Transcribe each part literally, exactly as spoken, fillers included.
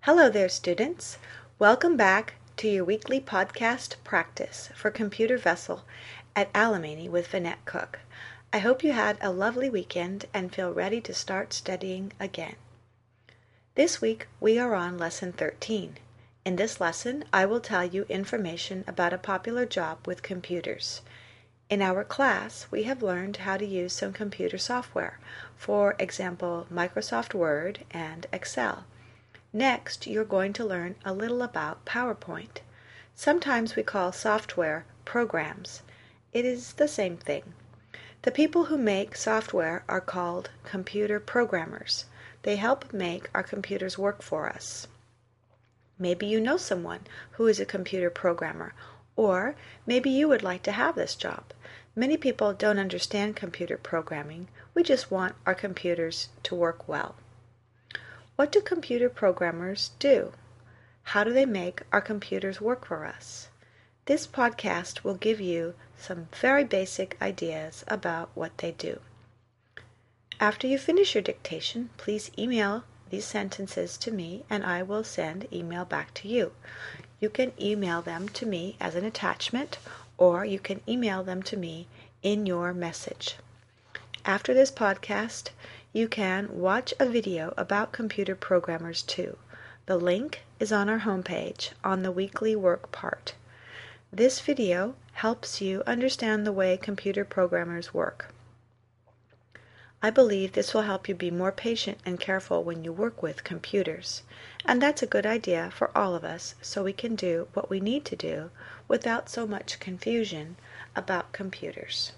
Hello there, students. Welcome back to your weekly podcast practice for Computer Vessel at Alemany with Vinette Cook. I hope you had a lovely weekend and feel ready to start studying again. This week we are on Lesson thirteen. In this lesson, I will tell you information about a popular job with computers. In our class, we have learned how to use some computer software, for example, Microsoft Word and Excel. Next, you're going to learn a little about PowerPoint. Sometimes we call software programs. It is the same thing. The people who make software are called computer programmers. They help make our computers work for us. Maybe you know someone who is a computer programmer, or maybe you would like to have this job. Many people don't understand computer programming. We just want our computers to work well. What do computer programmers do? How do they make our computers work for us? This podcast will give you some very basic ideas about what they do. After you finish your dictation, please email these sentences to me and I will send email back to you. You can email them to me as an attachment, or you can email them to me in your message. After this podcast, you can watch a video about computer programmers too. The link is on our homepage on the weekly work part. This video helps you understand the way computer programmers work. I believe this will help you be more patient and careful when you work with computers. And that's a good idea for all of us, so we can do what we need to do without so much confusion about computers.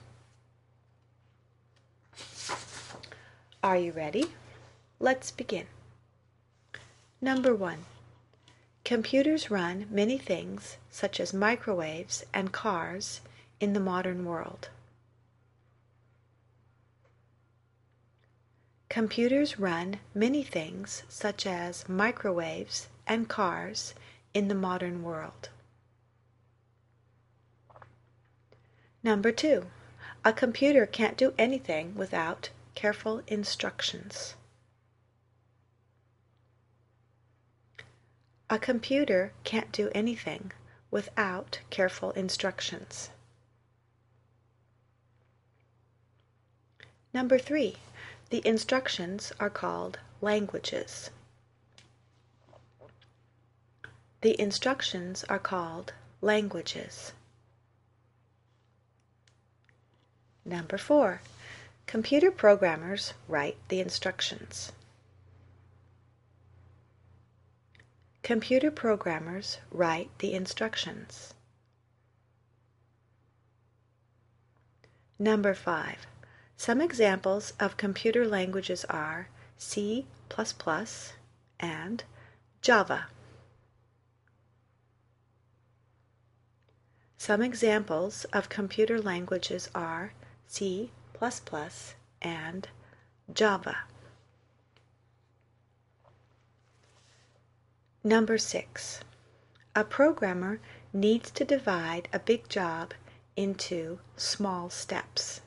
Are you ready? Let's begin. Number one. Computers run many things, such as microwaves and cars, in the modern world. Computers run many things, such as microwaves and cars, in the modern world. Number two. A computer can't do anything without careful instructions. A computer can't do anything without careful instructions. Number three. The instructions are called languages. The instructions are called languages. Number four. Computer programmers write the instructions. Computer programmers write the instructions. Number five. Some examples of computer languages are C plus plus and Java. Some examples of computer languages are C plus plus and Java. Number six. A programmer needs to divide a big job into small steps.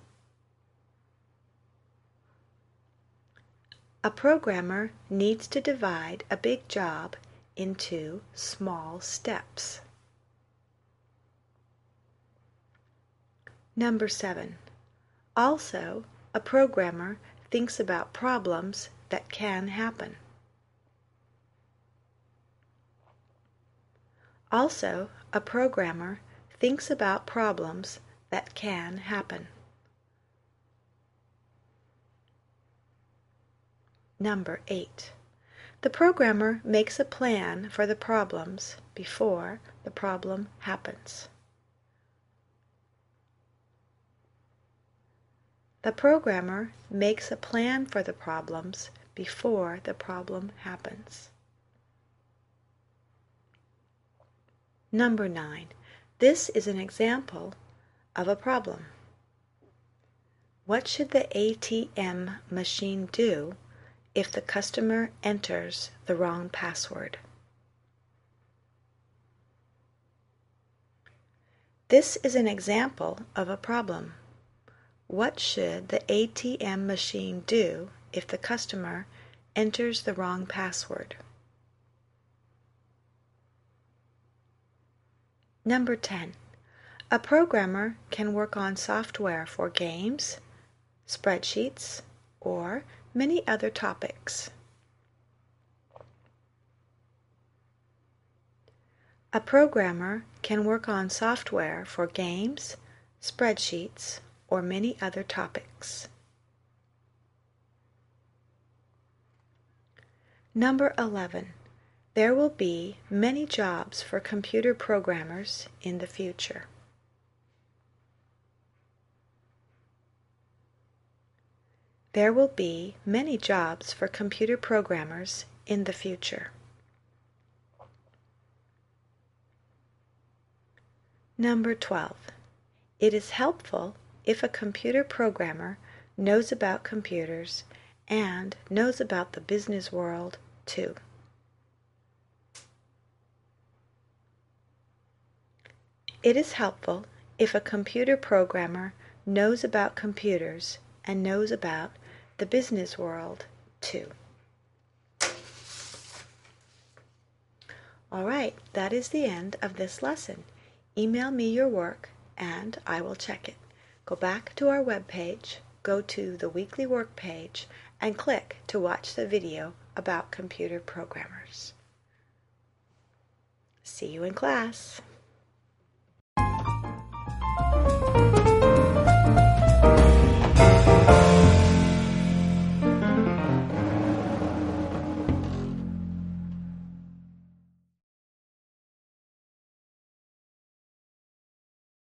A programmer needs to divide a big job into small steps. Number seven. Also, a programmer thinks about problems that can happen. Also, a programmer thinks about problems that can happen. Number eight. The programmer makes a plan for the problems before the problem happens. The programmer makes a plan for the problems before the problem happens. Number nine. This is an example of a problem. What should the A T M machine do if the customer enters the wrong password? This is an example of a problem. What should the A T M machine do if the customer enters the wrong password? Number ten. A programmer can work on software for games, spreadsheets, or many other topics. A programmer can work on software for games, spreadsheets, or many other topics. Number eleven. There will be many jobs for computer programmers in the future. There will be many jobs for computer programmers in the future. Number twelve. It is helpful if a computer programmer knows about computers and knows about the business world too. It is helpful if a computer programmer knows about computers and knows about the business world too. All right, that is the end of this lesson. Email me your work and I will check it. Go back to our web page, go to the weekly work page, and click to watch the video about computer programmers. See you in class.